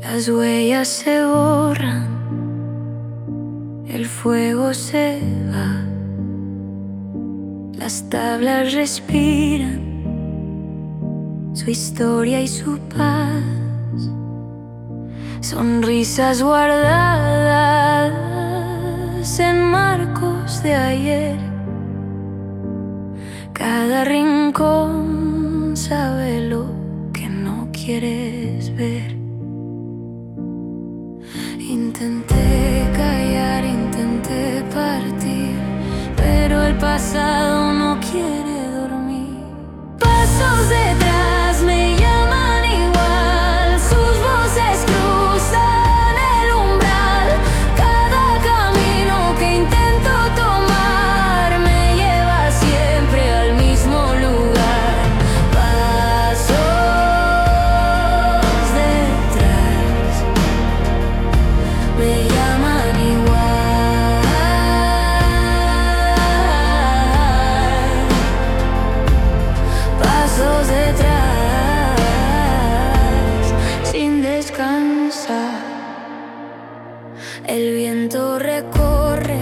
Las huellas se borran, el fuego se va, las tablas respiran su historia y su paz. Sonrisas guardadas en marcos de ayer. Cada rincón sabe lo que no quieres ver. Intenté callar, intenté partir, pero el pasado no quiere dormir. Pasos detrás me llaman igual, sus voces cruzan el umbral. Cada camino que intento tomar me lleva siempre al mismo lugar. Pasos detrás me llaman igual. Pasos detrás, sin descansar. El viento recorre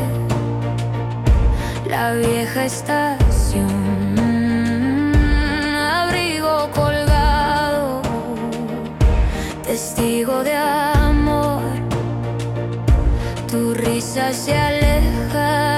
la vieja estación. Abrigo colgado, testigo de amor. Tu risa se aleja